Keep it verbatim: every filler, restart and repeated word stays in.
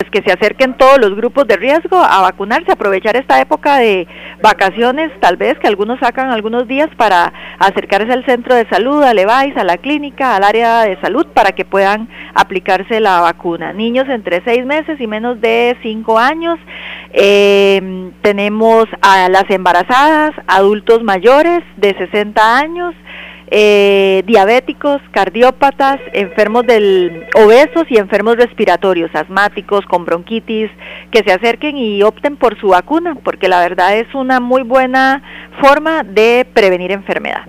que se acerquen todos los grupos de riesgo a vacunarse, aprovechar esta época de vacaciones, tal vez que algunos sacan algunos días para acercarse al centro de salud, al E V A I S, a la clínica, al área de salud, para que puedan aplicarse la vacuna. Niños entre seis meses y menos de cinco años, eh, tenemos a las embarazadas, adultos mayores de sesenta años, Eh, diabéticos, cardiópatas, enfermos del obesos y enfermos respiratorios, asmáticos, con bronquitis, que se acerquen y opten por su vacuna, porque la verdad es una muy buena forma de prevenir enfermedad.